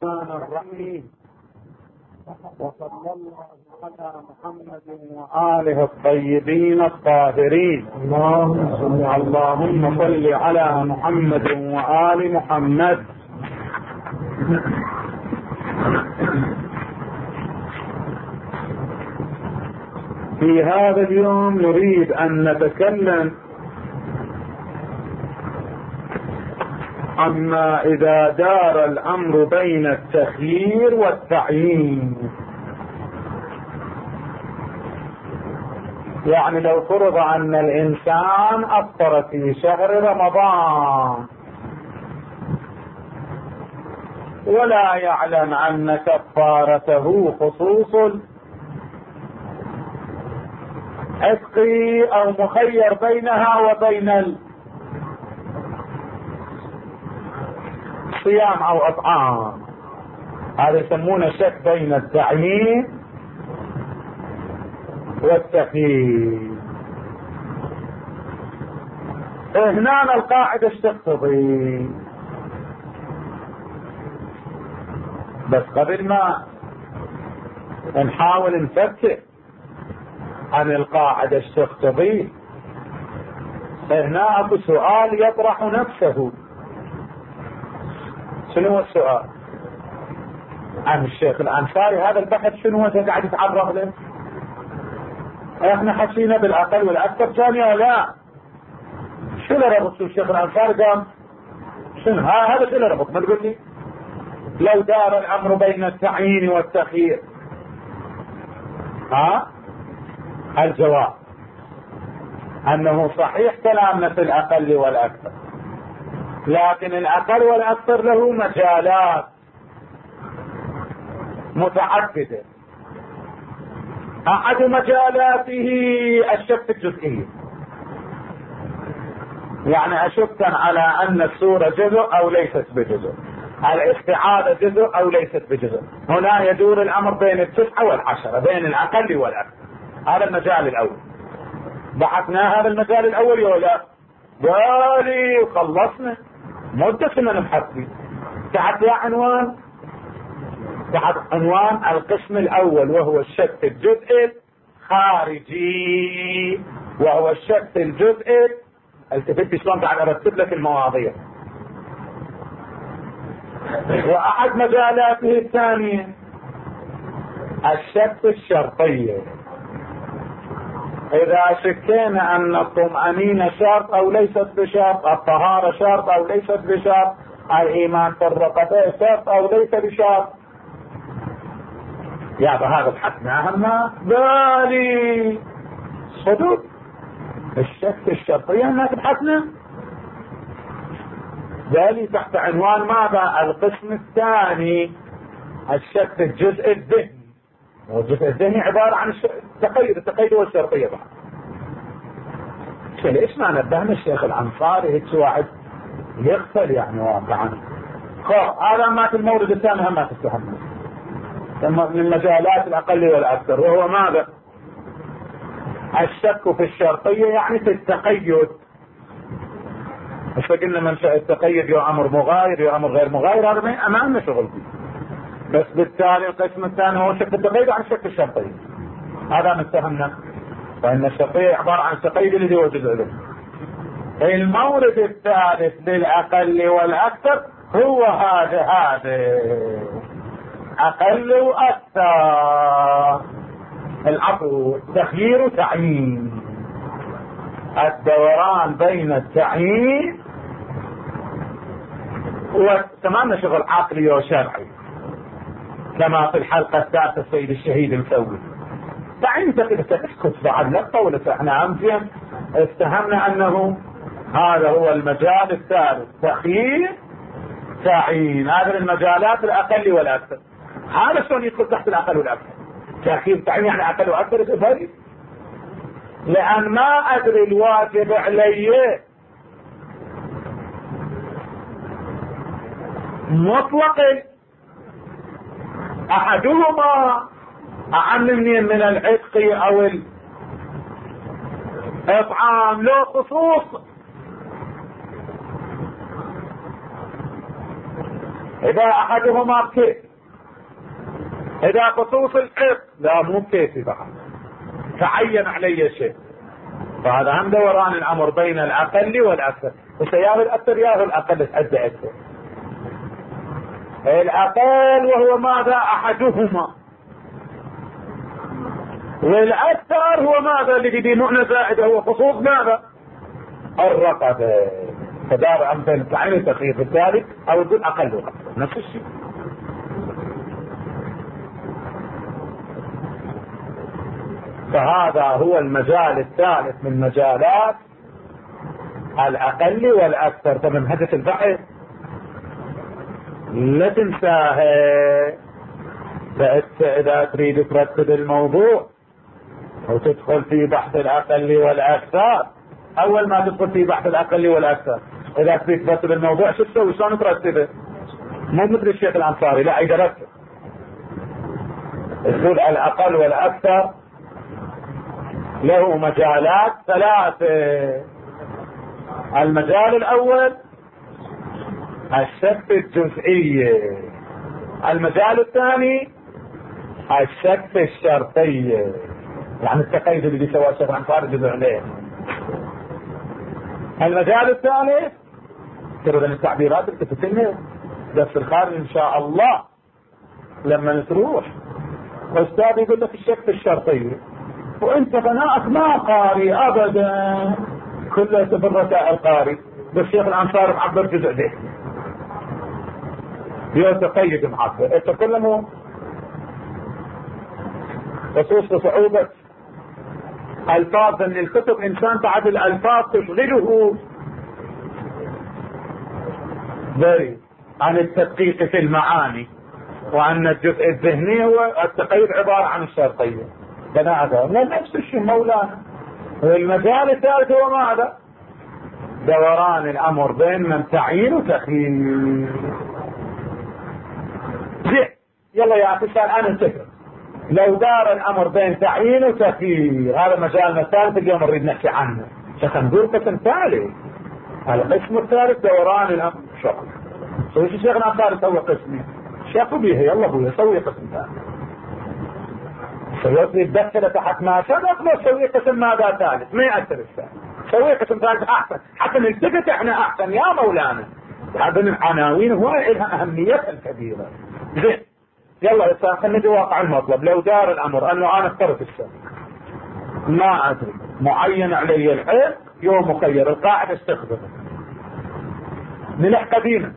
الرحمن الرحيم. وصلى الله على محمد وآله الطيبين الطاهرين. اللهم صل على محمد وآل محمد. في هذا اليوم نريد أن نتكلم أما إذا دار الأمر بين التخيير والتعيين. يعني لو فرض أن الإنسان أفطر في شهر رمضان ولا يعلم أن كفارته خصوص العتق أو مخير بينها وبين صيام أو أطعام، هذا يسمونه شك بين التعيين والتخيير. هنا القاعدة ايش تقتضي؟ بس قبل ما نحاول نفكر عن القاعدة ايش تقتضي، هنا اكو سؤال يطرح نفسه. شنو هو السؤال؟ عن الشيخ الأنصاري هذا البحث شنو انت قاعد تتعرض له؟ احنا حسينا بالاقل والاكثر ثانية لا. شو اللي ربط الشيخ الأنصاري قام؟ شنو هذا شو اللي ربط؟ ما تقول لي لو دار الامر بين التعيين والتخيير. الجواب انه صحيح كلامنا في الاقل والاكثر، لكن الاقل والاكثر له مجالات متعددة. احد مجالاته الشك الجزئي، يعني اشك على ان السورة جزء او ليست بجزء، الاستعاذة جزء او ليست بجزء. هنا يدور الامر بين 9 و10، بين الاقل والاكثر. هذا المجال الاول، بحثنا هذا المجال الاول يا لا بالي وخلصنا مدة كنا نبحث فيه. تحت عنوان القسم الاول وهو الشك الجزئي الخارجي، وهو الشك الجزئي. التفتي شلون قاعد ارتب لك المواضيع. واحد مجالاته الثانية الشك الشرطية. اذا شكينا ان الطمأنينة شرط او ليست بشرط، الطهارة شرط او ليست بشرط، الايمان في الرقبة شرط او ليس بشرط، يا هذا بحثناها ما بالي صدق الشك الشرطية ما تبحثنا بالي تحت عنوان ماذا؟ القسم الثاني الشك الجزء الذهني. والجزء الذهني عبارة عن التقيد والشرطية بعد. ليش ما نبهنا الشيخ الأنصاري هيك واحد يغفل يعني واقعا. هذا ما في المورد الثاني هم ما تتهمنا من المجالات الأقل والأكثر، وهو ماذا؟ الشك في الشرطية، يعني في التقيد. مش قلنا من التقيد يا أمر مغاير يا أمر غير مغاير، هذا ما أمامنا شغل فيه. بس بالتالي القسم الثاني هو شك التقيد عن شك الشرطية، هذا متهمنا. فإن الشرطية عبارة عن التقيد الذي هو جزء له. المورد الثالث للأقل والأكثر هو هذا أقل وأكثر. العفو تخيير وتعيين، الدوران بين التعيين وتمام شغل عقلي وشرعي، كما في الحلقة الثالثة السيد الشهيد مسوي. تعيين تسكت بعد لا تطولت. احنا امس اتهمنا انه هذا هو المجال الثالث، تخيير تعيين. هذا المجالات الاقل والاكثر. هذا شلون يدخل تحت الاقل والاكثر؟ تخيير تعيين يعني اقل واكثر تفهم؟ لان ما ادري الواجب علي مطلق احدهما اعم من العتق او الاطعام، له خصوص. إذا أحدهما بكيف، إذا خصوص الحق لا مو بكيفي بعد، تعين علي شيء. فهذا هم دوران الأمر بين الأقل والأكثر، وسياهل الأكثر ياهل الأقل تأدي أكثر. الأقل وهو ماذا؟ أحدهما، والأكثر هو ماذا؟ اللي بدي معنى زائدة هو خصوص ماذا؟ الرقبة. فدار أمثل تعين التخيير في الثالث أو يقول أقل وأكثر نفس الشيء. فهذا هو المجال الثالث من مجالات الأقل والأكثر. فمنهجة البحث لا تنساها. إذا تريد ترتب الموضوع وتدخل في بحث الأقل والأكثر، أول ما تدخل في بحث الأقل والأكثر إذا تريد ترتب الموضوع شو تسوي؟ شلون ترتبه؟ مو مثل الشيخ الأنصاري، لا يرتب. تقول الأقل والأكثر له مجالات ثلاثة. المجال الأول الشك الجزئية، المجال الثاني الشك الشرطية، يعني التقييد اللي سواه الشيخ الأنصاري جزء عليه. المجال الثالث ترى التعبيرات اللي تفتنها درس الخارج إن شاء الله لما تروح أستاذ يقول لك الشك الشرطية، وانت بناءك ما قاري ابدا، كله بالرسائل قاري، بس الشيخ الانصاري معبر جزء ده يتقيد معبر. انت كله مو خصوص صعوبة الفاظ من الكتب، انسان بعد الالفاظ تشغله عن التدقيق في المعاني، وان الجزء الذهني هو التقيد عبارة عن الشرطية. بناء نفس الشيء مولانا. والمجال الثالث هو ماذا؟ دوران الامر بين من تعيين وتخيير. يلا يا اخي انا انتهي. لو دار الامر بين تعيين وتخيير، هذا مجالنا الثالث اليوم نريد نحكي عنه. سنقول قسم ثالث، القسم الثالث دوران الامر. شكرا. سوي الشيخ الانصاري سوي قسمين، شافوا بيها يلا ابويا سوي قسم ثالث. سويت لي الدخله تحت ما سبق، لو سوي قسم ماذا ثالث ما يأثر الثالث، سوي قسم ثالث احسن حتى نلتفت احنا احسن يا مولانا. هذا من العناوين هو لها اهميتها الكبيره. زين يلا خلينا نجي واقع المطلب. لو دار الامر انه انا افترض السبب ما ادري معين علي الحق يوم مخير، القاعده استخدمه نلح قديما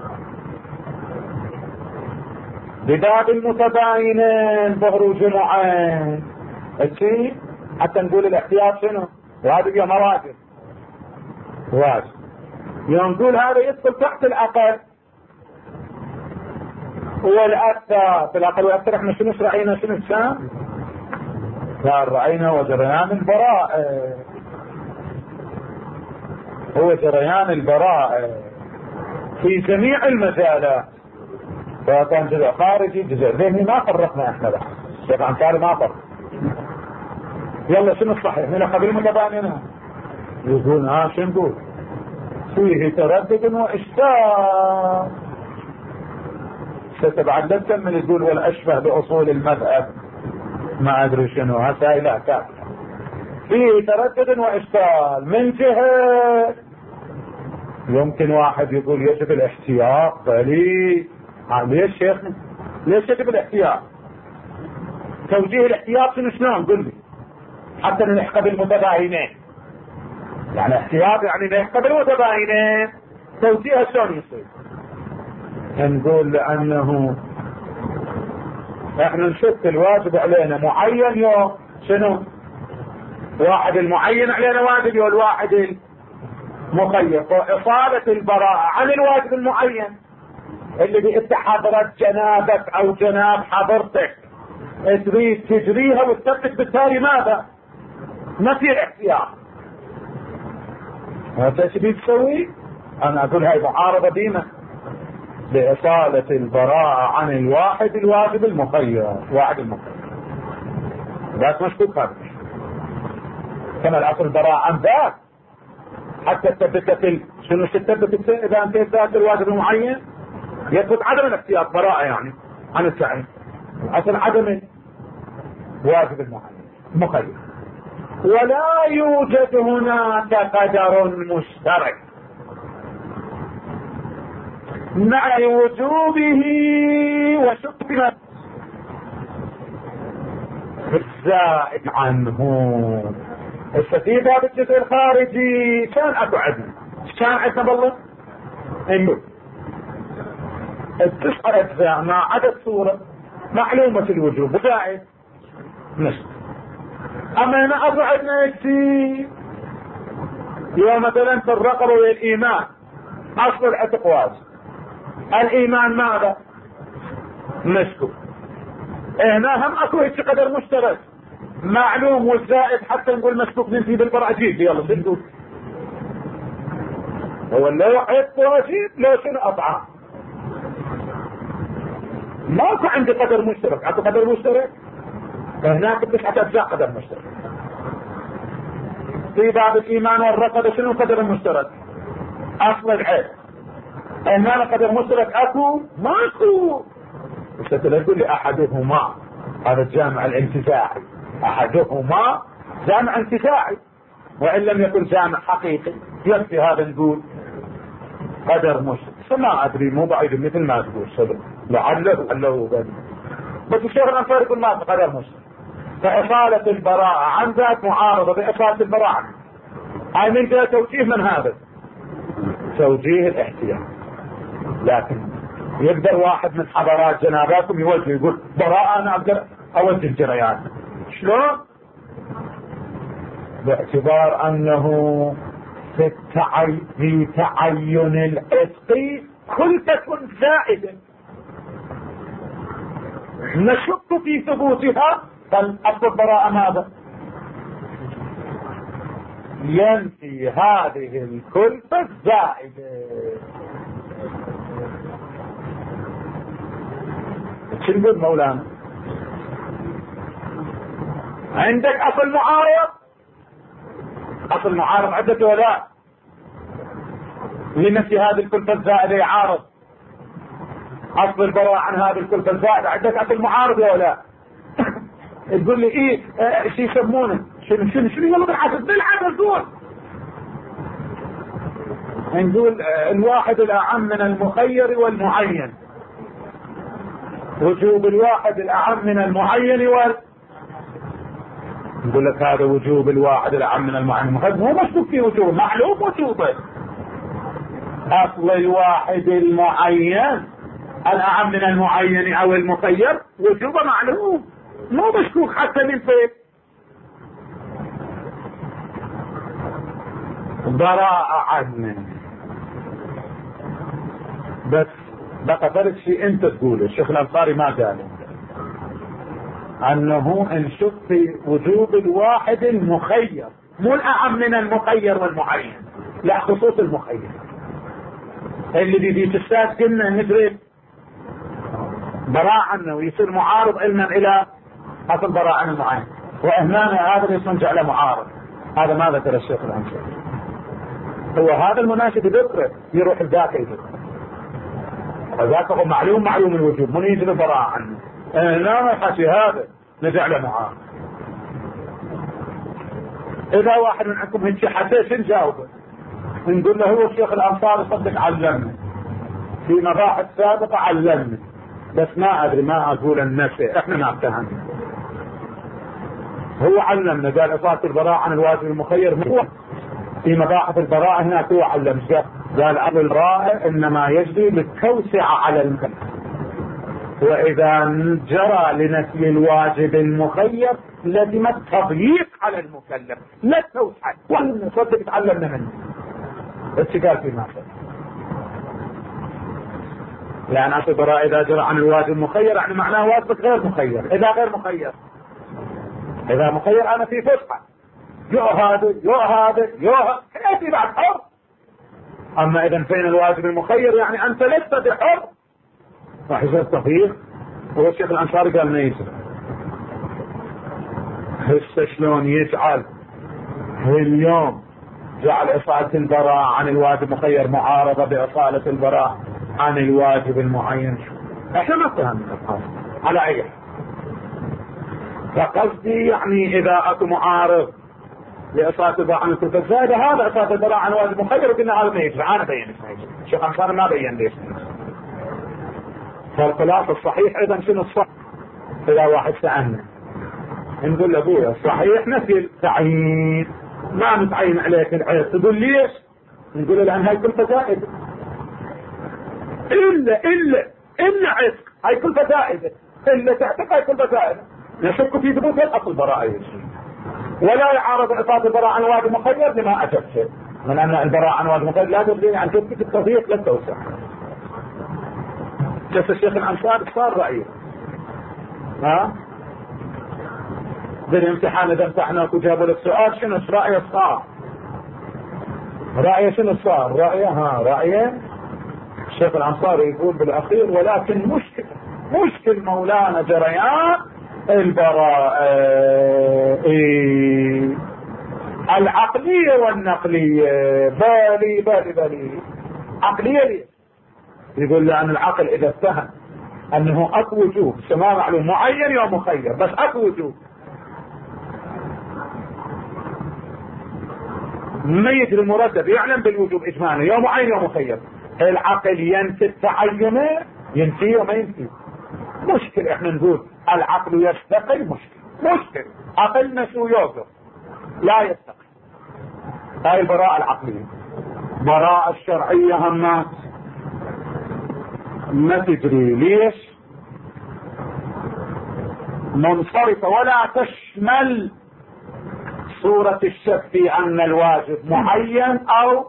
بباب المتباينين ظهر وجمعين الشيء حتى نقول الاحتياط شنو، وهذا اليوم مراجل واجب. يوم نقول هذا يدخل تحت الاقل والاكثر. في الاقل والاكثر احنا شنو راينا؟ شنو الشام؟ قال راينا وجريان البراءة، هو جريان البراءة في جميع المجالات، فكان جزء خارجي جزء ذهني، ما فرقنا احنا بقى. الشيخ الانصاري ما فرق. يلا شنو الصحيح؟ من قبل متباينين يقول شو نقول؟ فيه تردد واشكال. ستبعد لك من يقول والاشبه باصول المذهب ما ادري شنو، هسه لا كافي. فيه تردد واشكال من جهه يمكن واحد يقول يجب الاحتياط. بلي ليش شيخنا؟ ليش يجب الاحتياط؟ توجيه الاحتياط شلون؟ قل لي حتى نلحق بالمتباينين. يعني احتياط يعني نلحق بالمتباينين، توجيهها شلون يصير؟ نقول لانه احنا نشك الواجب علينا معين يوم شنو؟ واحد المعين علينا واجب يوم الواحد المخير، واصالة البراءة عن الواجب المعين اللي بإنت حضرت جنابك او جناب حضرتك تريد تجريها وتثبت بالتالي ماذا؟ ما في الاحتياط. هذا ايش تسوي؟ انا اقول هاي معارضة ديما لإصالة البراءة عن الواحد الواجب المخير، واحد المخير ذاك مشكوك هذا كما الاصل البراءة عن ذاك حتى تثبت شنو تثبت اذا انت ذاك الواجب المعين يثبت عدم الاختيار براءة يعني عن التعيين، اصل عدم واجب المعين مخير. ولا يوجد هناك قدر مشترك مع وجوبه وشبهه الزائد عنه. في باب الجزء الخارجي كان اكو عدل، كان عندنا بالله انه التسع اجزاء مع عدد صورة معلومة الوجوب وزائد نصف. اما هنا اكو عندنا يكفي يوم مثلا في الرقبة والايمان اصل العتق واجب، الايمان ماذا؟ نصف. هنا هم اكو هيك قدر مشترك معلوم والزائد حتى نقول مسبوق ننتهي بالبراجيل. يلا شنو هو لو عيب واجب لو شنو اطعام ماكو عندي قدر مشترك. اكو قدر مشترك هناك 9 اجزاء قدر مشترك. في باب الايمان والرقبه شنو قدر مشترك؟ اصل العيب. هنا قدر مشترك اكو ماكو. مش تقول لي احدهما هذا الجامع الانتفاعي، احدهما جامع انتفاعي وان لم يكن جامع حقيقي يكفي هذا نقول قدر مشترك. فما ادري مو بعيد مثل ما تقول صدق لعله بس الشيخ الانصاري يقول ما في قدر مشترك. فاصالة البراءة عن ذات معارضة باصالة البراءة هاي من جهة توجيه من هذا توجيه الاحتياط. لكن يقدر واحد من حضرات جناباتكم يوجه يقول براءة انا اقدر اوجه الجريان شلون؟ باعتبار انه في تعين العتق خلفة زائدة نشك في ثبوتها. فالاصل البراءة ماذا؟ ينفي هذه الكلفة الزائدة. شو نقول مولانا؟ عندك اصل معارض، اصل معارض عدة ولا لنفي هذه الكلفة الزائدة يعارض اصل البراءة عن هذه الكلفة الزائدة. عندك اصل معارض يا ولا تقول لي ايه شو يسمونه شنو يلا بالعدد بالعدد دول نقول الواحد الاعم من المخير والمعين. وجوب الواحد الاعم من المعين نقول لك هذا وجوب الواحد الاعم من المعين مو مشكوك في وجوب معلوم وجوبه. اصل الواحد المعين الاعم من المعين او المخير وجوبه معلوم مو مشكوك حتى من فين براءة عنه. بس بقى فرق شيء انت تقوله الشيخ الانصاري ما قاله انه انشك في وجوب الواحد المخير مو الاعم من المخير والمعين، لا خصوص المخير اللي بيجي تستاذ كنا ندري براء عنه ويصير معارض علما الى اصل براء عن المعين. واهمانا هذا يصنع له معارض. هذا ما ذكر الشيخ الانصاري. هو هذا المناشد ذكره يروح الذاك يذكر فذاك هو معلوم الوجوب من يجي البراء عنه. لا ما حكي هذا نجعله معارض. اذا واحد من عندكم هيك حكي شو نجاوبه؟ نقول له هو الشيخ الانصاري صدق علمنا في مباحث سابقة علمنا بس ما ادري ما اقول النفس احنا ما افتهمنا. هو علمنا قال اصالة البراءة عن الواجب المخير هو في مباحث البراءة هناك هو علم قال امر البراءة انما يجري بالتوسعة على المكلف واذا جرى لنفي الواجب المخير لازم التضييق على المكلف لا التوسعة. صدق تعلمنا منه اتقال في ماذا لأن أصل البراءة إذا جرى عن الواجب المخير يعني معناه واجبك غير مخير. إذا غير مخير إذا مخير أنا في فسحة يو هذا كيف بعد حر. أما إذا فين الواجب المخير يعني أنت لست بحر راح يصير تضييق. هو الشيخ الأنصاري قال ما يصير هسه شلون يجعل اليوم جعل إصالة البراءة عن الواجب المخير معارضة بإصالة البراءة عن الواجب المعين. احنا ما فهمنا على اي حال. فقصدي يعني اذا اكو معارض لإصالة البراءة عن الكلفة الزائدة، هذا إصالة البراءة عن واجب مخير، وقلنا هذا ما يجري. أنا بين ما يجري، الشيخ أنصاري ما بين ليش. فالخلاصة الصحيح أيضا شنو الصح؟ إذا واحد سألنا نقول لأبويا الصحيح نفي التعيين، ما متعين عليك العيب. تقول ليش؟ نقول له لأن هاي كلفة زائدة. إلا عتق هاي كلفة زائدة، إلا تعتق هاي كلفة زائدة. نشك في ثبوت الأصل براءة ولا يعارض إصابة البراءة عن واجب مخير لما أجبته من أن البراءة عن واجب مخير لا تبني عن تثبت التضييق للتوسع. جلس الشيخ الأنصاري صار رأيه بالامتحان إذا امتحناك وجابوا لك سؤال شنو رأيه صار؟ رأيه شنو صار؟ رأيه الشيخ الأنصاري يقول بالأخير ولكن مشكل مولانا جريان البراءة العقلية والنقلية. بالي عقلية ليه؟ يقول لأن العقل إذا اتهم أنه أكو وجوب سماع معلوم معين يا مخير، بس أكو وجوب ميت المرتب يعلم بالوجوب إجمالا يا معين يا مخير، العقل ينفي التعين ينفيه وما ينفيه. مشكل احنا نقول العقل يستقل، مشكل عقلنا شو يوقف لا يستقل. هاي البراءة العقلية. براءة الشرعية هم ما تدري ليش منصرفة ولا تشمل صورة الشك في أن الواجب معين أو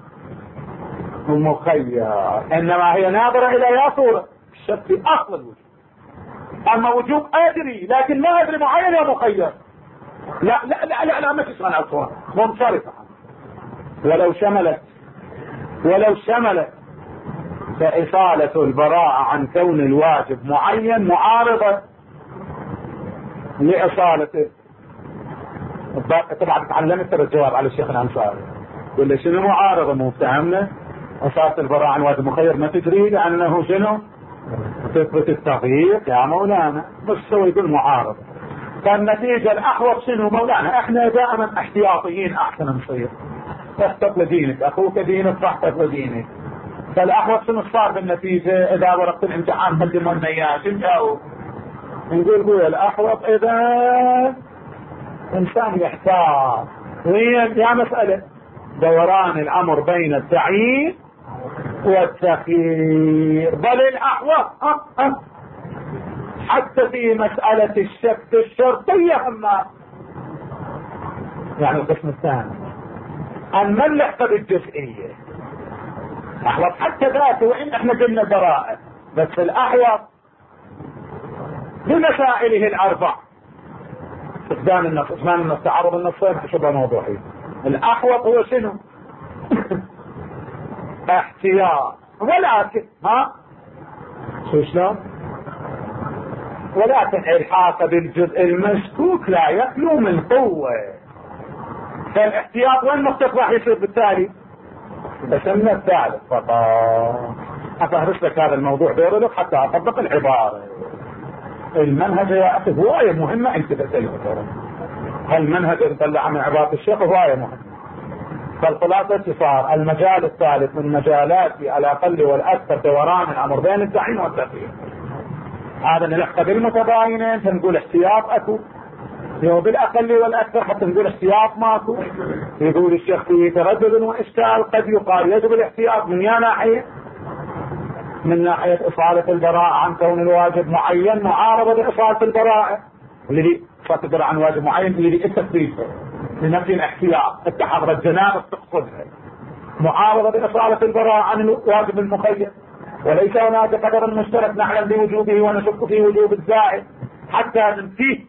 مخير، إنما هي ناظرة إلى يا صورة الشك في أصل الوجوب. أما وجوب أدري لكن ما أدري معين يا مخير، لا ما تشمل الصورة منصرفة. ولو شملت فإصالة البراءة عن كون الواجب معين معارضة لإصالته. طبعا تعلمت الجواب على الشيخ الأنصاري ولا شنو معارضة؟ مو فهمنا إصالة البراءة عن واجب مخير ما تدري لأنه شنو تثبت التغيير يا مولانا، بس هو يقول معارضة. فالنتيجة الأحوط شنو مولانا؟ احنا دائما احتياطيين احسن نصير. احتط لدينك اخوك دينك فاحتط لدينك. فالأحوط شنو صار بالنتيجة؟ إذا ورقت الامتحان قدموا لنا إياه شو نجاوب؟ نقول الأحوط إذا إنسان يحتاط وين يا مسألة دوران الأمر بين التعيين والتخيير. بل الأحوط حتى في مسألة الشك الشرطية أما يعني القسم الثاني أن نلحق بالجزئية أحوط حتى ذاته، وإن احنا قلنا براءة بس الأحوط بمسائله الأربع فقدان النص إثمان النص تعرض النصين شبه موضوعي. الأحوط هو شنو؟ احتياط. ولكن شلون؟ ولكن الحاق بالجزء المشكوك لا يخلو من قوة. فالاحتياط وين نقطة راح يصير بالتالي؟ بسمنا الثالث فقط. أفهرس لك هذا الموضوع دور لك حتى أطبق العبارة. المنهج يا أخي هواية مهمة أنت تسأله. هالمنهج اللي طلع من عبارة الشيخ هواية مهمة. فالخلاصة صار المجال الثالث من مجالات الأقل والأكثر دوران الأمر بين التعيين والتخيير. هذا نلحق بالمتباينين فنقول احتياط أكو، بالأقل والأكثر حتى نقول احتياط ماكو. يقول الشيخ فيه تردد وإشكال، قد يقال يجب الاحتياط من ناحية، من ناحية إصالة البراءة عن كون الواجب معين معارضة بإصالة البراءة اللي إصالة البراءة عن واجب معين اللي التثبيت لنفي الاحتياط التحرر الجناب تقصدها معارضة بإصالة البراءة عن الواجب المخير، وليس هناك قدر مشترك نعلم بوجوبه ونشك في وجوب الزائد حتى ننفيه.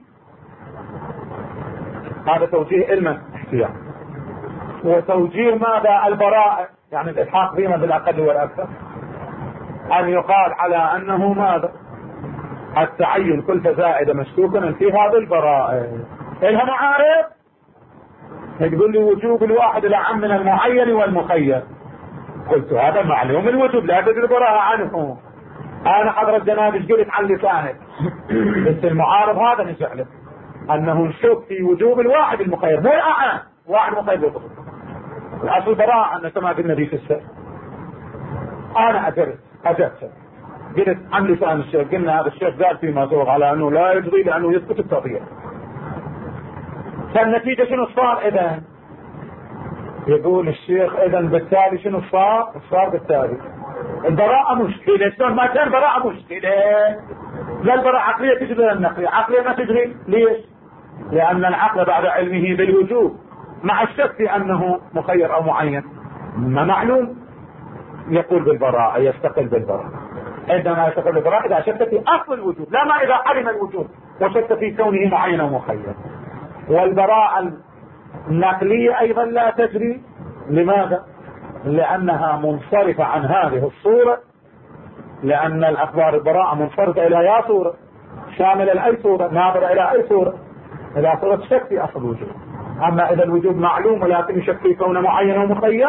هذا توجيه علما احتياط. وتوجيه ماذا؟ البراءة يعني الإلحاق بما بالأقل والأكثر أن يقال على أنه ماذا؟ التعين كلفة زائدة مشكوكا في هذه البراءة إلها معارض. تقول لي وجوب الواحد الأعم من المعين والمخير، قلت هذا معلوم الوجوب لا تدري براءة عنه. انا حضرة جنابش قلت عن لسانك بس المعارض هذا نجعله انه نشوف في وجوب الواحد المخير مو الاعم، واحد مخير بطل الاصل براءة انه كما قلنا في السر. انا اجبت قلت عن لسان الشيخ، قلنا هذا الشيخ قال فيما سبق على انه لا يجري لانه يثبت التطبيق. فالنتيجة شنو صار اذا؟ يقول الشيخ اذا بالتالي شنو صار بالتالي البراءة مشكلة. شلون ما كان براءة مشكلة؟ لا البراءة عقلية تجري ولا النقلية؟ عقلية ما تجري. ليش؟ لان العقل بعد علمه بالوجوب مع الشك في انه مخير او معين ما معلوم يقول بالبراءة، يستقل بالبراءة. عندما يستقل بالبراءة اذا شك في اصل الوجود لا ما اذا علم الوجود وشك في كونه معين او مخير. والبراءة النقلية ايضا لا تجري. لماذا؟ لانها منصرفة عن هذه الصورة، لان الاخبار البراءة منصرفة الى اي صورة؟ شاملة لاي صورة؟ ناظرة الى اي صورة؟ الى صورة شك في اصل الوجود. اما اذا الوجود معلوم ولكن يشك في كونه معين ومخير،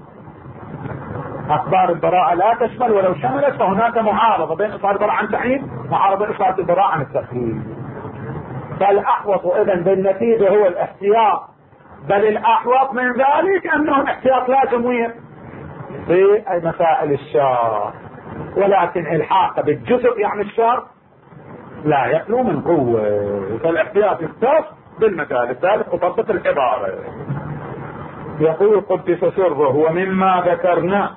اخبار البراءة لا تشمل، ولو شملت فهناك معارضة بين اصرار البراءة عن تعيين معارضة بين اصرار البراءة عن التخيير. فالاحوط اذا بالنتيجة هو الاحتياط، بل الاحوط من ذلك انه الاحتياط لازم في مسائل الشرط، ولكن الحاق بالجزء يعني الشرط لا يخلو من قوة. فالاحتياط يختص بالمثال الثالث وطبق العبارة. يقول قدس سره ومما ذكرنا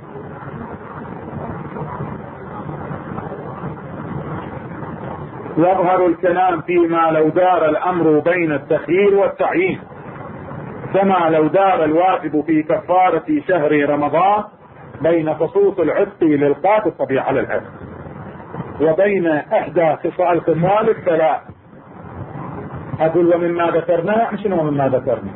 يظهر الكلام فيما لو دار الامر بين التخيير والتعيين، كما لو دار الواجب في كفارة شهر رمضان بين خصوص العتق للقاء الطبيعة على العتق وبين احدى خصال خصال الثلاث. اقول ومما ذكرنا يعني شنو ومما ذكرنا؟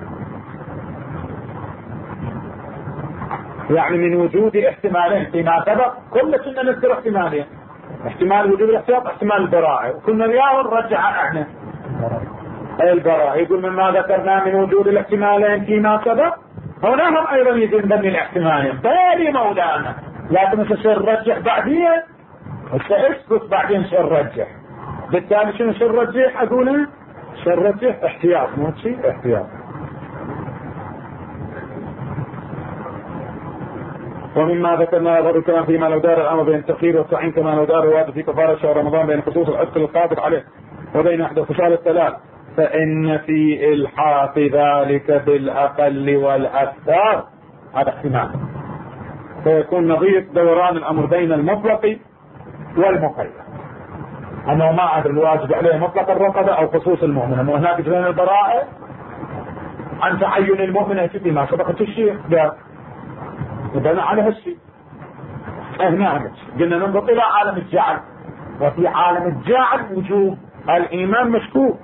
يعني من وجود احتمالين فيما سبق كل كنا نذكر احتمالين، احتمال وجود الاحتياط احتمال البراءة، وكنا اليوم نرجع احنا البراءة. يقول مما ذكرنا من وجود الاحتمالين فيما سبق هنا هم ايضا يجب نبني الاحتمالين. طيب مولانا لكن مش نرجح بعدين، اسكت بعدين شو نرجح. بالتالي شنو شو نرجح؟ اقول شو نرجح احتياط مو شيء احتياط. ومما ذكرنا يظهر الكلام فيما لو دار الامر بين التخيير والتعيين كما لو دار الواجب في كفارة شهر رمضان بين خصوص العتق القادر عليه وبين احدى خصال الثلاث، فان في الحاق ذلك بالاقل والاكثر هذا احتمال، فيكون نظير دوران الامر بين المطلق والمقيد، انه ما ادري الواجب عليه مطلق الرقبة او خصوص المؤمنة، وهناك بين البراءة عن تعين المؤمنة فيما سبقت الشيء ده وبنى على هالشيء. هنا قلنا ننظر الى عالم الجعل، وفي عالم الجعل وجوب الايمان مشكوك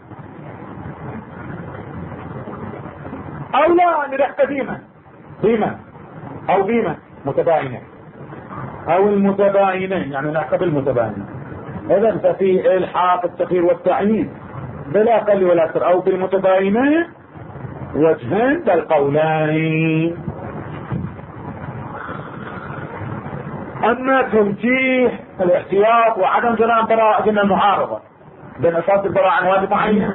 او لا نرحت ديما او ديما متباينين او المتباينين يعني نعقب المتباينين. اذا ففي الحاق التخيير والتعيين بلا قل ولا اكثر او بالمتباينين وجهين بالقولين. اما ترجيح الاحتياط وعدم جريان براءة قلنا المعارضة بين اساس البراءة عن واجب معين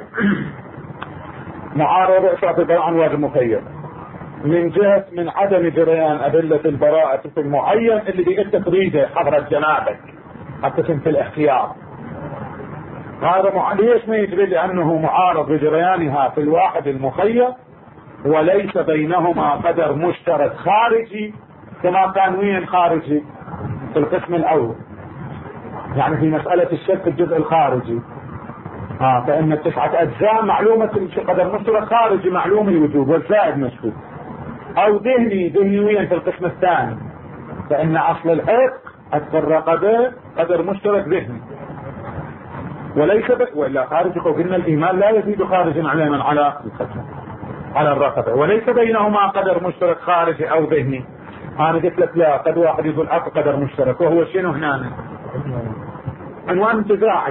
معارضة اساس البراءة عن واجب مخير من جهة من عدم جريان ادلة البراءة في المعين اللي بيقول تخريجه حضرة جنابك حتى في الاحتياط. هذا ليش ما يجري؟ لانه معارض بجريانها في الواحد المخير وليس بينهما قدر مشترك خارجي كما كان وين خارجي في القسم الاول، يعني في مسألة الشك في الجزء الخارجي فإن التسعة اجزاء معلومة قدر مشترك خارجي معلوم الوجوب والزائد مشكوك، او ذهنيا في القسم الثاني فإن اصل الحق الرقبة قدر مشترك ذهني وليس وإلا خارجي. قلنا الايمان لا يزيد خارجا على من على الرقبة، وليس بينهما قدر مشترك خارجي او ذهني. انا قلت لك لا، قد واحد يقول اكو قدر مشترك وهو شنو هنا؟ عنوان انتزاع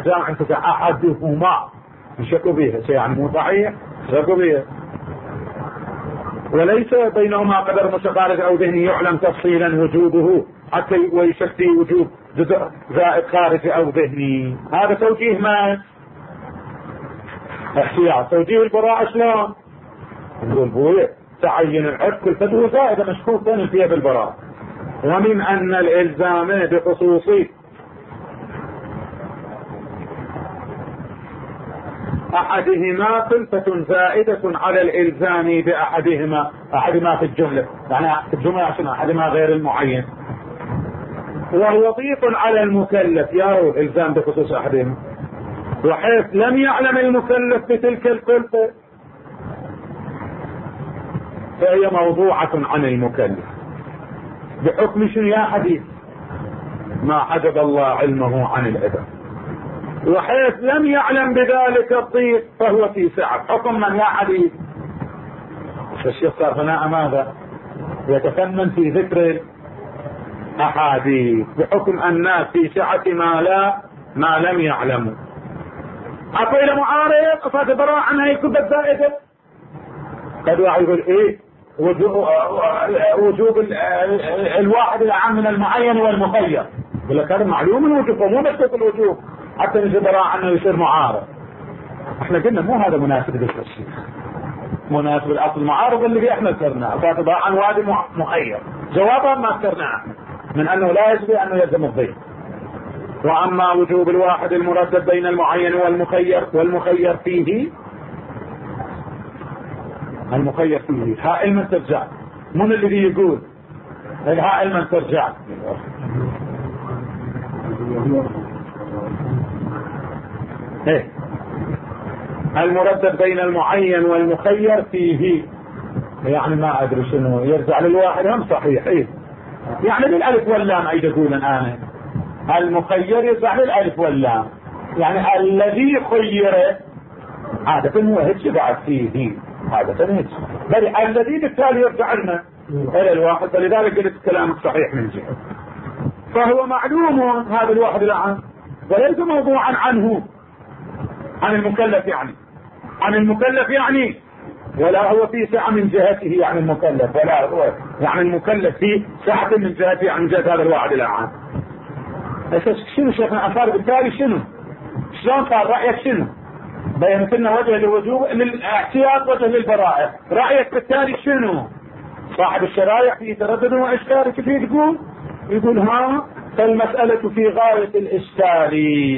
احدهما يشكوا بها شيء يعني مو صحيح شكوا بها، وليس بينهما قدر متخارج أو ذهني يعلم تفصيلا وجوبه حتى ويشفي وجوب جزء زائد خارجي أو ذهني. هذا توجيه ما احتياط. توجيه البراءة شلون؟ نقول بويه تعين العرف كل فتوى زائدة مشكوك ثاني فيها بالبراءة، ومن أن الإلزام بخصوصي أحدهما خلفة زائدة على الإلزام بأحدهما. أحدهما في الجملة يعني في الجملة عشان أحدهما غير المعين، وهو ضيق على المكلف يا الإلزام بخصوص أحدهما، وحيث لم يعلم المكلف بتلك الخلفة فهي موضوعة عن المكلف بحكم شنو يا حديث؟ ما حجب الله علمه عن العباد. وحيث لم يعلم بذلك الضيق فهو في سعة. حكم من يا حديث؟ فالشيخ صار هنا ماذا؟ يتفنن في ذكر أحاديث بحكم الناس في سعة ما لم يعلموا. أقول إلى معارض أفاد براء عنها يكب الزائدة قد يقول إيه وجوب الواحد الأعم من المعين والمخير. يقول لك هذا معلوم الوجوب ومو نفس الوجوب حتى نجي براء عنه يصير معارض. احنا قلنا مو هذا مناسب ذكر الشيء، مناسب الأصل المعارض اللي احنا ذكرناه فاتباع عن وادي مخير. جوابا ما ذكرناه من أنه لا يجب أنه يلزم الضيق. وأما وجوب الواحد المردد بين المعين والمخير فيه هائل من ترجع. من الذي يقول الهائل من ترجع؟ ايه المردد بين المعين والمخير فيه يعني ما ادري شنو يرجع للواحد هم صحيح ايه يعني للالف واللام ايد اقول انا المخير يرجع للالف واللام يعني الذي خير عادة هو هيك بعد فيه عادة هيك بل الذي بالتالي يرجع لنا الى الواحد. فلذلك قلت كلامك صحيح من جهة. فهو معلوم هذا الواحد الآن وليس موضوعا عنه عن المكلف يعني ولا هو في سعة من جهته يعني المكلف ولا هو يعني المكلف في سعة من جهته يعني من جهة هذا الواحد الآن. شنو شيخنا أفار بالتالي شنو شلون صار رأيك شنو؟ بينت لنا وجه للوجوب للاحتياط وجه للبراءة. رأيك بالتالي شنو؟ صاحب الشرايح في تردد وإشكال كيف يقول ها فالمسألة في غاية الإشكال.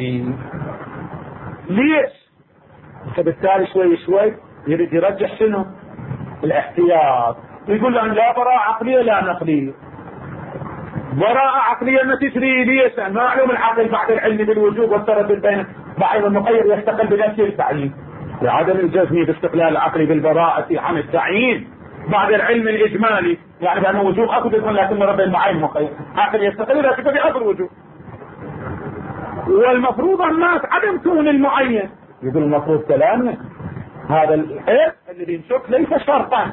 ليش؟ فبالتالي شوي يريد يرجح شنو؟ الاحتياط. يقول لهم لا براءة عقلية لا نقلية. براءة عقلية ما تسري ليش؟ معلوم العقل بعد العلم بالوجوب والتردد بين بعض المخير يستقل بنفسه التعيين لعدم الجزم باستقلال العقل بالبراءة عن التعيين بعد العلم الإجمالي يعني بأنه وجوب أخذ يكون لكن رب المعين مخير عقل يستقل لكن بأخذ الوجوب. والمفروض الناس عدم كون المعين. يقول المفروض كلامنا هذا الحيث الذي نشك ليس شرطا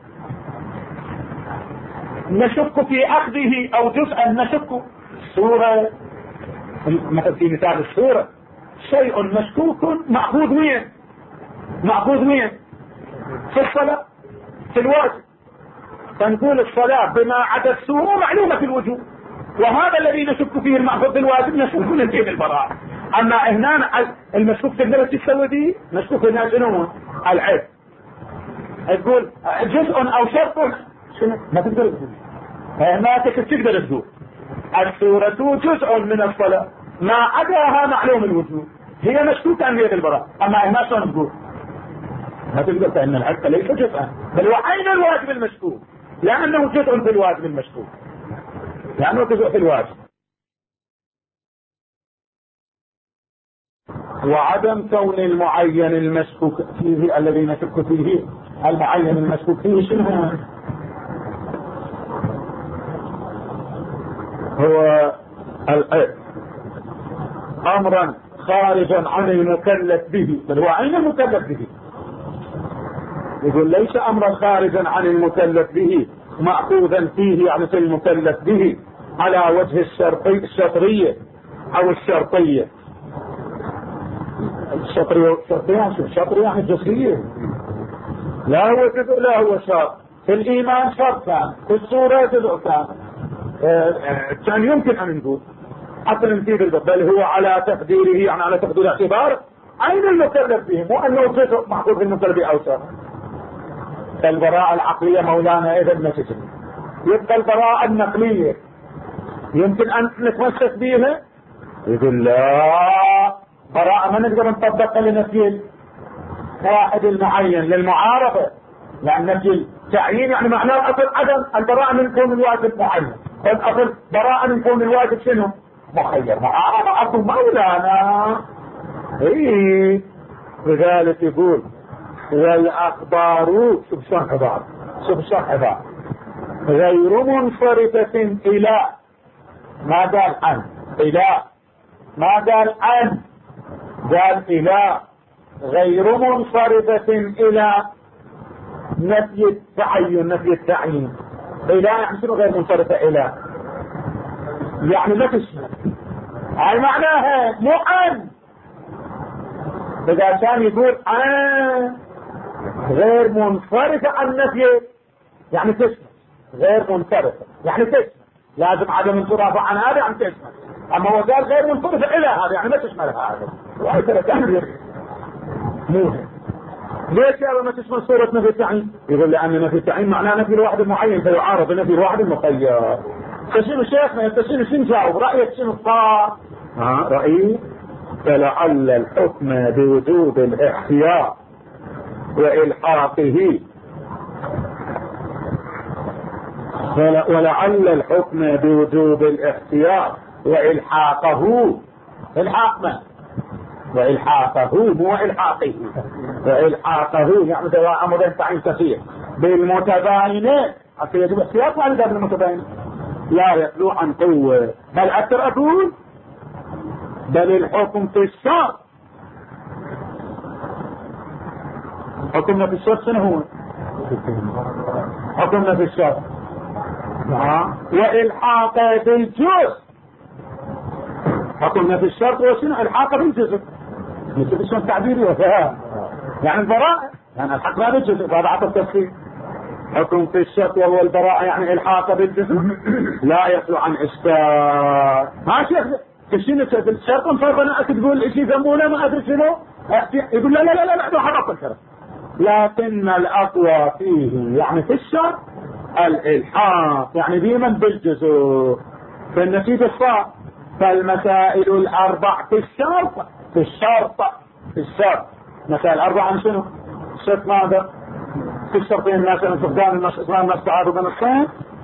نشك في أخذه أو جزءا نشك صورة مثل في مثال الصورة شيء مشكوك مأخوذ وين في الصلاة في الواجب فنقول الصلاة بما عدا الصورة معلومة في الوجوب وهذا الذي نشك فيه المأخوذ بالواجب نشك ننتهي بالبراءة. أما هنا المشكوك تقدر تسوي به مشكوك هنا شنو العيب تقول جزء أو شرط شنو ما تقدر تقول ما تقدر تقول الصورة جزء من الصلاة ما عداها معلوم الوجوب هي مشكوكة أن هي بالبراءة. أما هنا شلون تقول ما تقدر فإن العقل ليس جزءا بل وعين الواجب المشكوك لأنه جزء في الواجب المشكوك لأنه جزء في الواجب. وعدم كون المعين المشكوك فيه الذي نشك فيه المعين المشكوك فيه شنو هو أمرا خارجا عن المكلف به بل هو عين المكلف به. يقول ليس أمرا خارجا عن المكلف به مأخوذا فيه يعني في المكلف به على وجه الشرطية أو الشرطية. الشرطية يعني جزئية لا هو شرط في الإيمان شرط كان، في الصورة جزء كان. كان يمكن أن نقول حتى نمثيل الباب، بل هو على تقديره، يعني على تقدير اعتبار أين المكلف به، مو أنه جزء محطوط في المكلف أوسع. البراءة العقلية مولانا إذا ما تجري. يبقى البراءة النقلية يمكن أن نتمسك بها؟ يقول لا، براءة ما نقدر نطبقها لنفي واحد المعين للمعارضة، لأن نفي التعيين يعني معناه الأصل عدم البراءة من كون الواجب معين، الأصل براءة من كون الواجب شنو؟ مخير. معارضة أصل مولانا. إيه لذلك يقول والأخبار سبحان عبارة غير منصرفة إلى، ما قال عن، إلى ما قال عن، قال إلى، غير منصرفة إلى نفي التعيين. إلى يعني شنو غير منصرفة إلى؟ يعني ما تشمل، هاي معناها مو عن. إذا كان يقول عن غير منصرفة عن نفي يعني تشمل، غير منصرفة يعني تشمل، لازم عدم انصرافه عن هذا يعني تشمل. اما هو قال غير منصرفة الى هذا يعني ما تشمل هذا، وهي ترى تعبير مو. ليش يا ما تشمل صورة نفي التعيين؟ يقول لأن نفي التعيين معناه نفي الواحد المعين فيعارض نفي الواحد المخير. فشنو شيخنا شنو جاوب؟ رأيك شنو صار؟ رأيي فلعل الحكم بوجوب الاحتياط وإلحاقه، ولعل الحكم بوجوب الاحتياط وإلحاقه، الحاقنا وإلحاقه مو إلحاقه، وإلحاقه يعني دواء أمر تعين كثير بالمتباينات. حتى يجب احتياط على ذلك المتباين لا يخلو عن قوة. بل أكثر أقول بل الحكم في الشرط، حكمنا في الشرط شنو هو؟ حكمنا في الشرط وإلحاقه بالجزء. حكمنا في الشرط وشنو؟ إلحاقه بالجزء. مثل شلون تعبيري وفهم يعني البراءة يعني الحقنا بالجزء، هذا عطى التفسير. حكم في الشرط وهو البراءة يعني إلحاقه بالجزء لا يخلو عن إشكال. ما شيخ شنو الشرط مفرقنا تقول شيء ذنبونا ما أدري شنو، يقول لا لا لا لا لا حرق الشرط، لكن الأقوى فيه يعني في الشرط الإلحاق يعني ديما بالجزء. فالنتيجة الصار فالمسائل الأربع في الشرط مسائل الأربع عن شنو؟ الشرط ماذا؟ في الشرطين الناس أن تفضان الناس تعارض النصين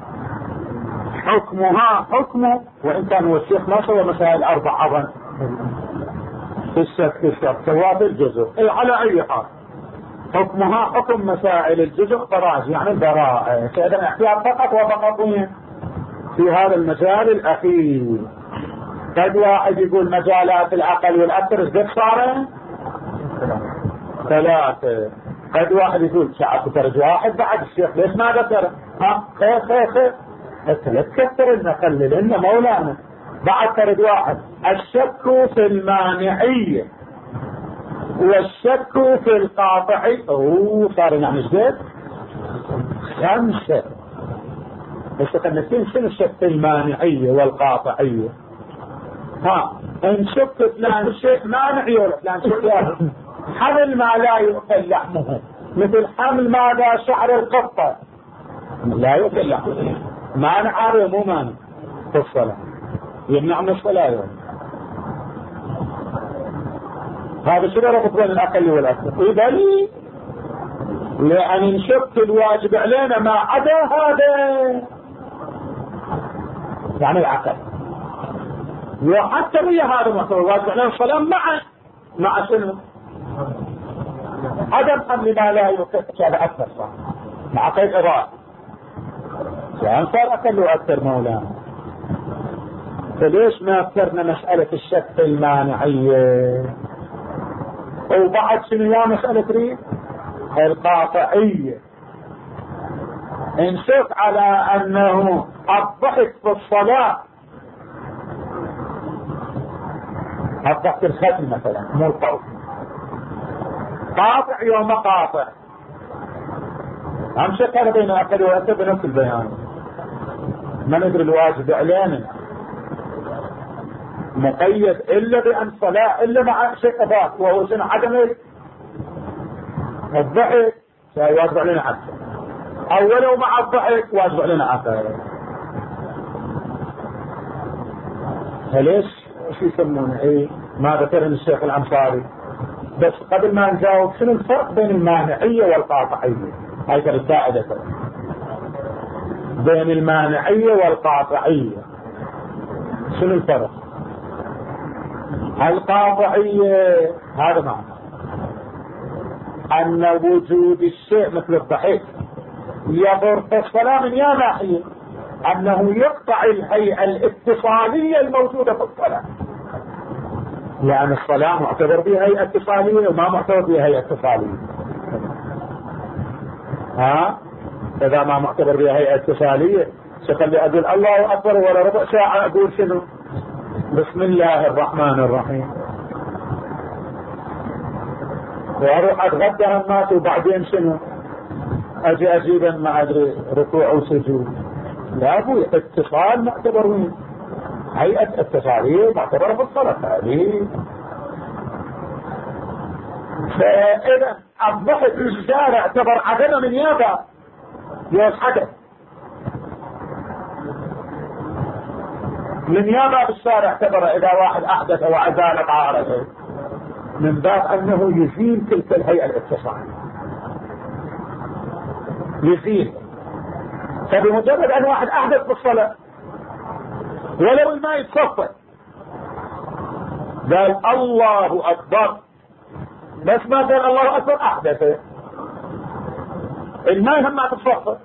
حكمها حكمه، وإن كان هو الشيخ ما سوى مسائل أربع أظن في الشرط سواء بالجزء على أي حال حكمها حكم مسائل الجزء براءة يعني البراءة. فإذا احتياط فقط وفقطين في هذا المجال الأخير. قد واحد يقول مجالات العقل والأثر قد صار 3. قد واحد يقول شعب درجة 1 بعد الشيخ ليش ما قدر؟ خير لا تكثر لنا خلي لنا مولانا بعد درجة 1. الشك في المانعية والشك في القاطعي صار يعني جديد 5. بس خلنا شنو الشك في المانعية والقاطعية؟ ان شك فلان شيء مانعي ولا فلان شيء حمل ما لا يؤكل لحمه، مثل حمل ماذا شعر القطة لا يؤكل لحمه، مانع مو مانع في الصلاة، يمنع من الصلاة يوم. هذا شنو ربط بين الأقل والأكثر؟ يبالي لأن نشك الواجب علينا ما عدا هذا يعني العقل، وحتى ويا هذا المحتوى الواجب علينا الصلاة مع شنو؟ عدم حمل ما لا يكفي هذا أكثر صح مع قيد إضاءة يعني صار أقل وأكثر مولانا. فليش ما أكثرنا مسألة الشك المانعية وبعد شنو يا مسألة ريد القاطعية؟ انشف على أنه الضحك في الصلاة الضحك الختم مثلا مو القول قاطع يوم قاطع هم شكل بين الأقل والأكثر بنفس البيان. ما ندري الواجب علينا مقيد إلا بأن صلاة إلا مع شيء إضافي وهو شنو؟ عدم الضحك واجب علينا حتى، أو ولو مع الضحك واجب علينا أكثر. فليش ايش يسمونه ايه ما ذكرني الشيخ الأنصاري؟ بس قبل ما نجاوب شنو الفرق بين المانعية والقاطعية؟ هاي ترى السائدة بين المانعية والقاطعية شنو الفرق؟ القاطعية هذا معنى أن وجود الشيء مثل الضحك يضر في الصلاة من يا ناحية، أنه يقطع الهيئة الاتصالية الموجودة في الصلاة، لأن الصلاة معتبر بها هيئة اتصالية وما معتبر بها هيئة اتصالية. إذا ما معتبر بها هيئة اتصالية سخلي أقول الله أكبر ولا ربع ساعة أقول شنو؟ بسم الله الرحمن الرحيم، وأروح أتغدى الناس وبعدين شنو؟ أجي أجيبا ما أدري ركوع وسجود. لا أبوي اتصال معتبر وين؟ هيئة اتصالية معتبرة في الصلاة هذه. فإذا الضحك في الشارع اعتبر عدم من يابا يضحك من يابا بالشارع، اعتبر إذا واحد أحدث وأزال عارضه من باب أنه يزيل تلك الهيئة الاتصالية، يزيل. فبمجرد أن واحد أحدث بالصلاة ولو الماء يتصفى قال الله أكبر، بس ما قال الله أكبر أحدث، الماء هم ما تتصفى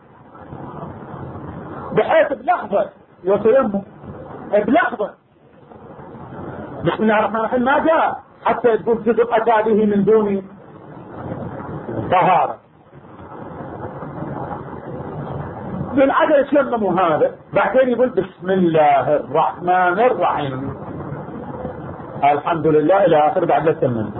بحيث بلحظة يتيمم بلحظة بسم الله الرحمن الرحيم ما جاء حتى تقول جزء أتى به من دون طهارة. بالعدل يتيمموا هذا بعدين يقول بسم الله الرحمن الرحيم الحمد لله إلى آخر بعد لا تتمم.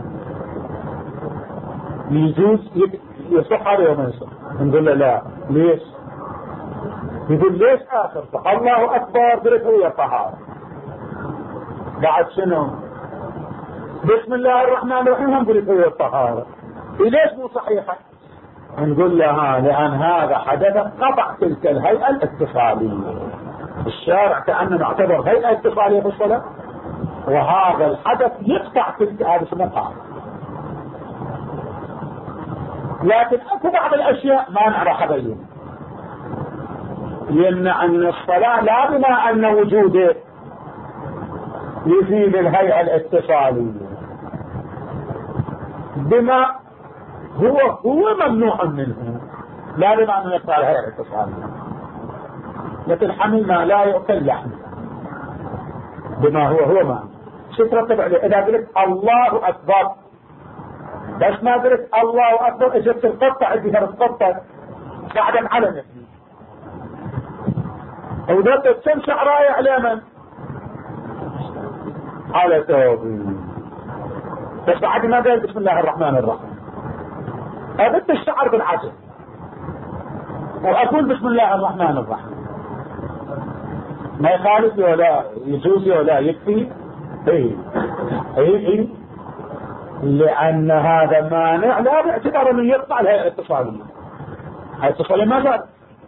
يجوز يصح عليه وما يصح؟ نقول له لا. ليش؟ يقول ليش آخر الله أكبر قلت هي طهارة بعد شنو؟ بسم الله الرحمن الرحيم هم قلت هي الطهارة. ليش مو صحيحة؟ نقول له لأن هذا حدث قطع تلك الهيئة الاتصالية. الشارع كأنه نعتبر هيئة اتصالية في الصلاة، وهذا الحدث يقطع تلك، هذا اسمه قاطع. لكن اكو بعض الاشياء ما نعرف ابين يمنع ان الصلاة لا بما ان وجوده يزيد الهيئة الاتصالية، بما هو ممنوع منه، لا بما انه يقطع الهيئة الاتصالية. مثل حمل ما لا يؤكل لحمه بما هو ما شو ترتب عليه؟ اذا قلت الله اكبر بس ما قلت الله اكبر اجبت القطة عندي فرد قطة بعد على نفسي وذات كم شعراية على من؟ على توبي. بس بعد ما قال بسم الله الرحمن الرحيم أبدت الشعر بالعجل وأقول بسم الله الرحمن الرحيم ما يخالف ولا يجوز ولا يكفي؟ ايه لأن هذا مانع لا باعتبار أنه يقطع الهيئة الاتصالية. الهيئة الاتصالية ما زال،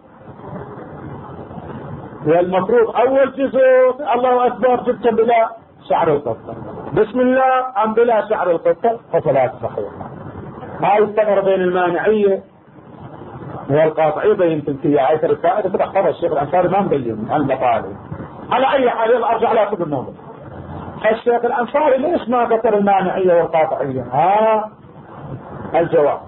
والمفروض أول جزء الله أكبر جبت بلا شعر القطة، بسم الله أم بلا شعر القطة، فصلاة صحيحة. ما يستمر بين المانعية والقاطعية بين تلكية عيسر السائدة تتأخر الشيخ الأنصاري ما مبين المطالب. على أي حال أرجع لا أخذ الموضوع. الشيخ الأنصاري ليش ما ذكر المانعية والقاطعية؟ الجواب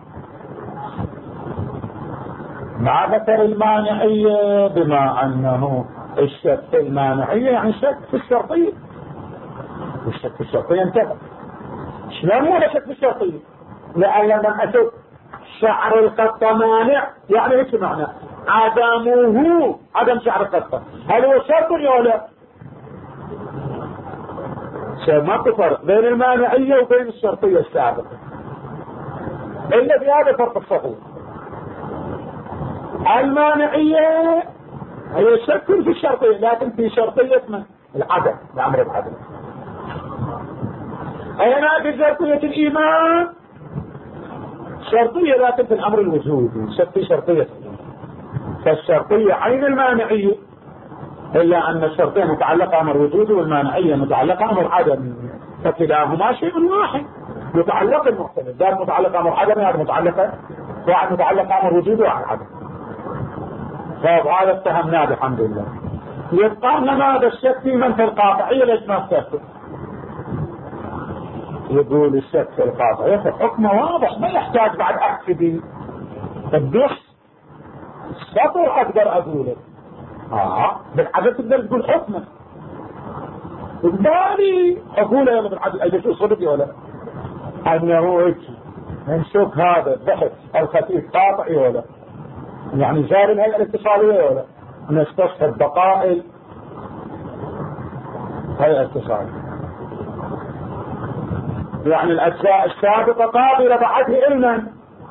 ما ذكر المانعية بما أنه الشك في المانعية يعني شك في الشرطية، والشك في الشرطية انتهى. شلون مو شك في الشرطية؟ لأن لما أشوف شعر القطة مانع يعني ايش معنى؟ عدمه عدم شعر القطة هل هو شرط ولا لا؟ ما تفرق بين المانعية وبين الشرطية السابقة إلا في هذا فرق الصغير. المانعية هي شك في الشرطية، لكن في شرطية من العدم، الأمر العدم. هنا في شرطية الإيمان شرطية، لكن في الأمر الوجودي شك في شرطية الإيمان. فالشرطية عين المانعية، إلا أن الشرطية متعلقة أمر وجودي والمانعية متعلقة أمر عدم، فكلاهما شيء واحد متعلق المختلف. ذات متعلق أمر عدم، هذا متعلقة واحد متعلق أمر وجودي وواحد عدم. فهذا اتهمناه الحمد لله. يبقى لنا هذا الشك في من في القاطعية. ليش ما الشك؟ يقول الشك في القاطعية حكمه واضح، ما يحتاج بعد أكتبي الدخ سطر أقدر أقوله. بالعدد تقدر تقول حكمه بالي أقوله يلا بالعدد. أي شو صدق ولا أنه هيك نشوف هذا البحث الخفيف قاطعي ولا يعني جار الهيئة الاتصالية ولا نستصحب بقائل هيئة الاتصالية، يعني الأجزاء السابقة قابلة بعده علما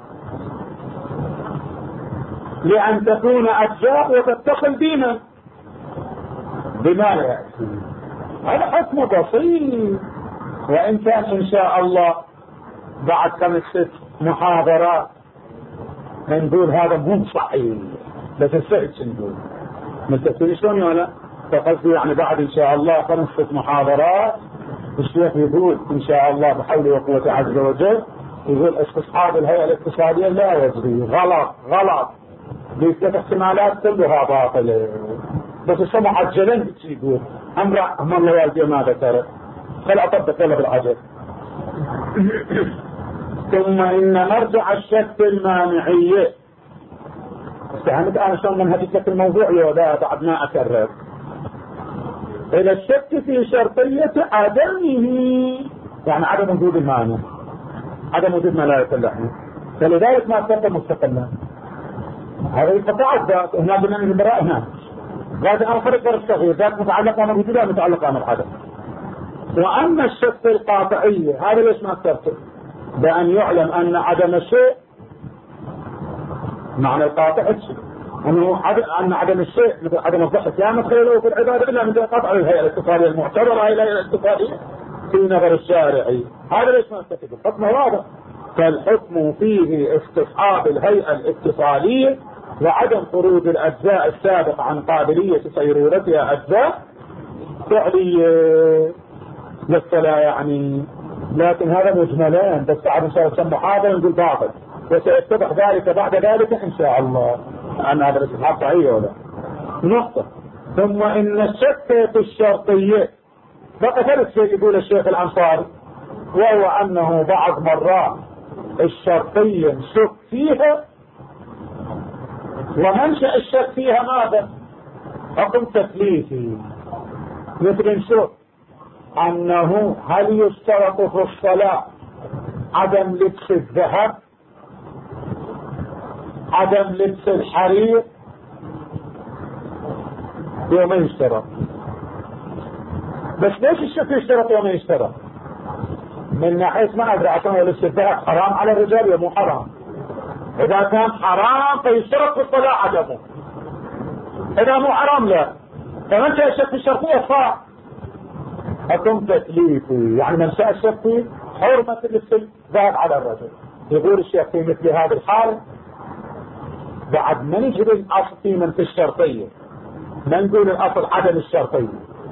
لأن تكون أجزاء وتتصل بنا بما لا يأتي. هذا حكم بسيط، وإن كان إن شاء الله بعد 5-6 محاضرات نقول هذا مو صحيح، بس السعد نقول متأكد شلون ولا فقصدي يعني بعد إن شاء الله 5-6 محاضرات الشيخ يقول إن شاء الله بحول وقوته عز وجل، يقول استصحاب الهيئة الاقتصادية لا يجري، غلط بثلاث احتمالات كلها باطلة، بس السمع عجلا يقول أمر الله يالدي ما ذكره فلا أطبق ولا بالعجل. ثم إن مرجع الشك المانعية استهمت أنا شلون منهجت لك الموضوع ولا بعد ما أكرر إلى الشك في شرطية عدمه، يعني عدم وجود المانع، عدم وجود ما لا يصلحه، فلذلك ما أكثر مستقلا. هذا يقطع الذات هنا بنا من البراء هنا ذات آخر غير الصغير، ذات متعلقة أمر وجودها متعلقة أمر عدم. وأما الشك القاطعية هذا ليش ما أكثرته؟ بأن يعلم أن عدم الشيء معنى القاطع الشيء، أن عدم الشيء مثل عدم الضحك لا مدخل له في العبادة إلا من قطع الهيئة الاقتصادية المعتبرة الهيئة الاقتصادية في نظر الشارعي. هذا ليش ما أكثرته؟ الحكم واضح، فالحكم فيه استصحاب الهيئة الاتصالية وعدم خروج الأجزاء السابقة عن قابلية صيرورتها أجزاء فعلية للصلاة يعني. لكن هذا مجملان، بس بعد إن شاء الله سمى حاضر نقول باطل، وسيتضح ذلك بعد ذلك إن شاء الله أن هذا الاستصحاب صحيح ولا نقطة. ثم إن الشك في الشرطية بقى ثالث شيء يقول الشيخ الأنصاري، وهو أنه بعض مرات الشرطية نشك فيها ومنشأ الشك فيها ماذا؟ حكم تكليفي، مثل نشك أنه هل يشترط في الصلاة عدم لبس الذهب، عدم لبس الحرير؟ يوم يشترط، بس ليش الشك يشترط يوم يشترط؟ من ناحية ما أدري عشان لبس الذهب حرام على الرجال يا مو حرام؟ إذا كان حرام فيشترط في الصلاة عدمه، إذا مو حرام لا. فمنشأ الشك في الشرطية صار حكم تكليفي، يعني منشأ الشك في حرمة لبس الذهب على الرجل. يقول الشيخ في مثل هذه الحالة بعد ما نجري الأصل في من في الشرطية، ما نقول الأصل عدم الشرطية،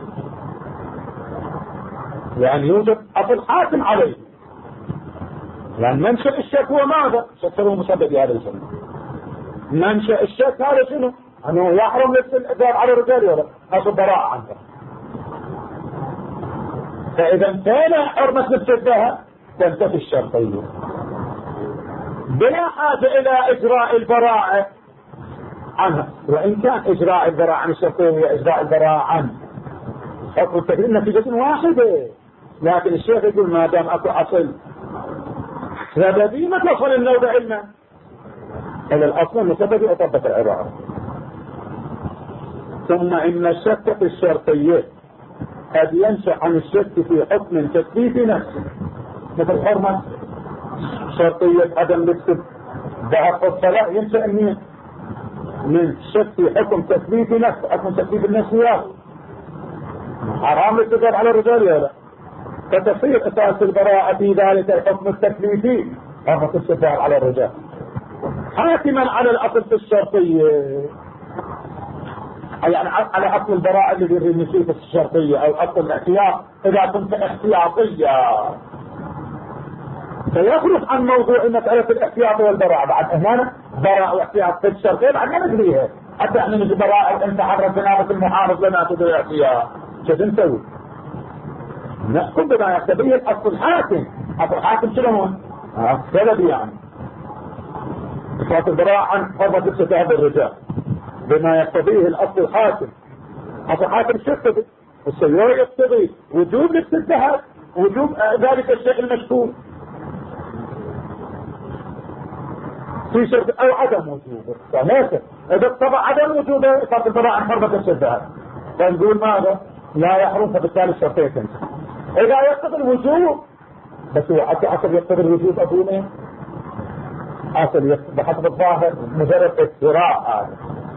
يعني يوجد أصل حاكم عليه، يعني منشأ الشك هو ماذا؟ شك هو مسبب هذا الشيء. منشأ الشك هذا شنو؟ أنه يحرم لبس الذهب على الرجال ولا أصل براءة عنه. فإذا انتهى حرمة لبس الذهب تنتفي الشرطية بلا حاجة إلى إجراء البراءة عنها، وإن كان إجراء البراءة عن الشرطية هي إجراء البراءة عنه حكم التكليف نتيجة واحدة. لكن الشيخ يقول ما دام أكو أصل سببي ما تصل النوبة علما إلى الأصل المسبب أطبق العبارة. ثم إن الشك في الشرطية قد ينشأ عن الشك في حكم تكليفي نفسه، مثل حرمة شرطية عدم لبس الذهب في الصلاة، ينشأ منين؟ من شك في حكم تثبيت نفس، حكم تثبيت النفسيات حرام الاتفاق على الرجال ولا لا؟ فتصير اساس البراءة في ذلك الحكم التكليفي حكم الاتفاق على الرجال حاكما على الاصل في الشرطية، يعني على اصل البراءة اللي بالنسبة في الشرطية او اصل الاحتياط اذا كنت احتياطية، فيخرج عن موضوع مسألة الاحتياط والبراءة. بعد هنا براءة واحتياط في الشرطية بعد ما ندريها، حتى احنا نجي براءة انت حرر جنابة المحارب لنا تدري الاحتياط شو نسوي؟ نحكم بما يقتضيه الاصل الحاكم. اصل الحاكم شنو هو؟ السبب يعني صفات البراءة عن حرمة اجتهاد الرجال بما يقتضيه الاصل الحاكم. اصل الحاكم شو يقتضي؟ السيوع يقتضي وجوب الاجتهاد، وجوب ذلك الشيء المشكوك في شرط او عدم وجوبه. فهيك اذا طبع عدم وجوبه صفات البراءة عن حرمة اجتهاد فنقول ماذا؟ لا يحرم، فبالتالي الشرطية تنسى. اذا يقتضي الوجوب بس هو حتى حسب يقتضي الوجوب ابونا اصل بحسب الظاهر مجرد افتراء، هذا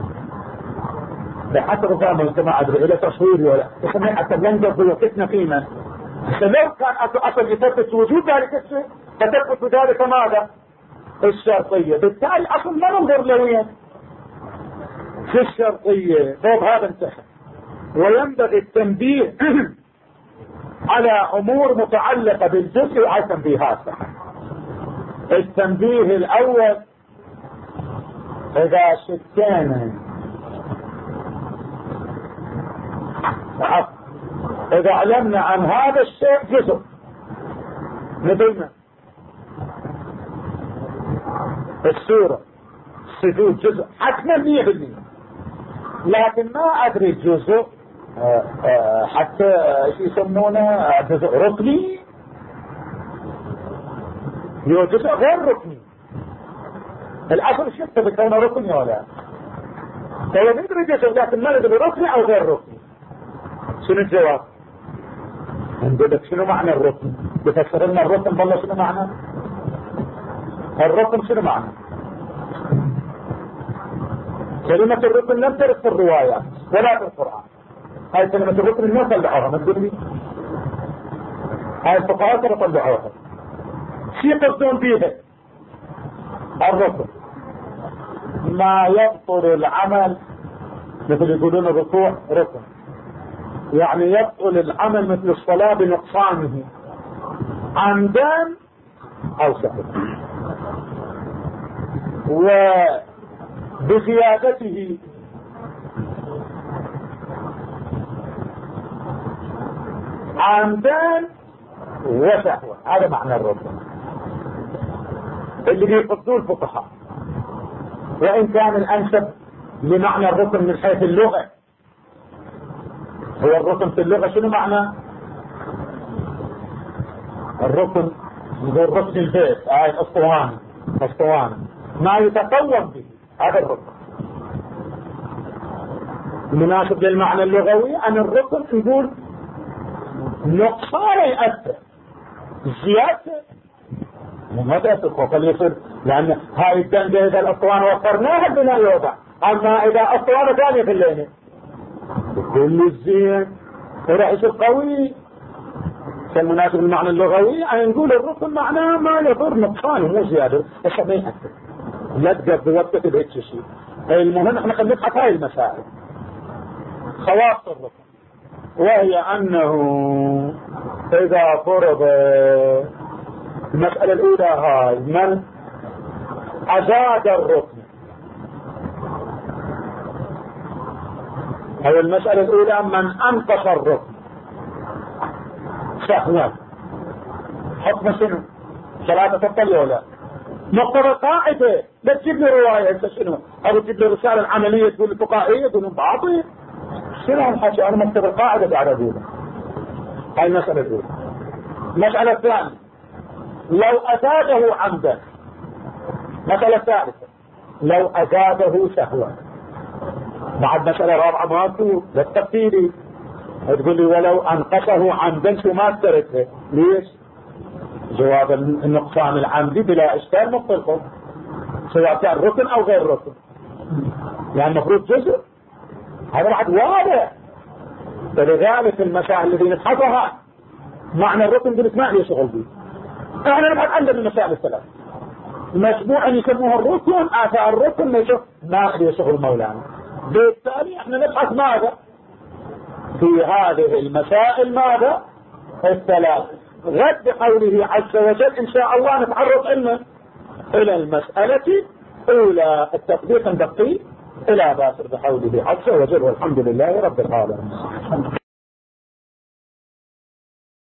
بحسب الظاهر انت ما ادري الى تصوير ولا يسمى حتى بلنجر بوقتنا قيمة. لو كان اصل يثبت وجود ذلك الشيء فتثبت بذلك ماذا؟ الشرطية. بالتالي اصل ما ننظر لوين في الشرطية. طيب هذا انتهى. وينبغي التنبيه على امور متعلقة بالجزء وعلى تنبيهات. التنبيه الاول اذا شكينا اذا علمنا عن هذا الشيء جزء مثلنا السورة السجود جزء حتما 100%، لكن ما ادري جزء حتى يسمونه جزء ركني هو جزء غير ركني. الاصل شفت بكونه ركني ولا فهو ندري جزء لكن ما ندري ركني او غير ركني. شنو الجواب؟ نقول شنو معنى الركن؟ بفسر لنا الركن والله شنو معنى الركن؟ شنو معنى كلمة الركن؟ لم ترد في الروايات ولا في القرآن. هاي كلمة الركن ما طلعوها، ما تقول لي هاي الفقهاء ترى طلعوها. شي قصدون فيها الركن ما يبطل العمل، مثل يقولون الركوع ركن، يعني يبطل العمل مثل الصلاة بنقصانه عمدا او سهوا وبزيادته عمدا وسهوا. هذا معنى الركن اللي بيقصدوه الفقهاء، وان كان الانسب لمعنى الركن من حيث اللغة. هو الركن في اللغة شنو معنى الركن؟ يقول ركن البيت اسطوانة ما يتقوم به، هذا الركن. مناسب للمعنى اللغوي ان الركن نقول نقصان يأثر، زيادة ما تأثر خوف اللي يصير، لان هاي الدنجة اذا الاسطوانة وفرناها البناء يوضع، اما اذا اسطوانة ثانية في الليلة كل الزين وراح يصير قوي. فالمناسب المعنى اللغوي ان نقول الركن معناه ما يضر نقصانه مو زيادة، بس ما يأثر لا تقضي وقتك بهيك شيء. المهم احنا خلينا نبحث هاي المسائل خواص الركن، وهي انه اذا فرض المسألة الاولى هاي من ازاد الركن، هذه المسألة الاولى من انقص الركن سهوا حكم شنو؟ صلاة تطلع ولا مقتضى قاعدة. لا تجيب لي رواية انت شنو او تجيب لي رسالة عملية تقول الفقهائية تقول باطل شنو هالحكي؟ انا مقتضى القاعدة بعد اقولها. هاي المسألة الاولى. المسألة الثانية لو ازاده عمدا. مسألة ثالثة لو ازاده سهوا. بعد مسألة رابعة ما تقول للتفصيلي تقول لي ولو انقصه عمدا شو ما تركه ليش؟ جواب النقصان العمدي بلا اشكال مطلق سواء كان ركن او غير ركن. يعني المفروض جزء، هذا بعد واضح. فلذلك المسائل التي نبحثها معنى الركن قلت ما لي شغل به. احنا نبحث عندنا المسائل الثلاث مشبوعا يسموها الركن، آثار الركن ما لي شغل مولانا. بالتالي احنا نبحث ماذا في هذه المسائل؟ ماذا؟ الثلاث. غد قوله عز وجل إن شاء الله نتعرض إلى المسألة أولى التطبيق الدقيق إلى باخر بقوله عز وجل، والحمد لله رب العالمين.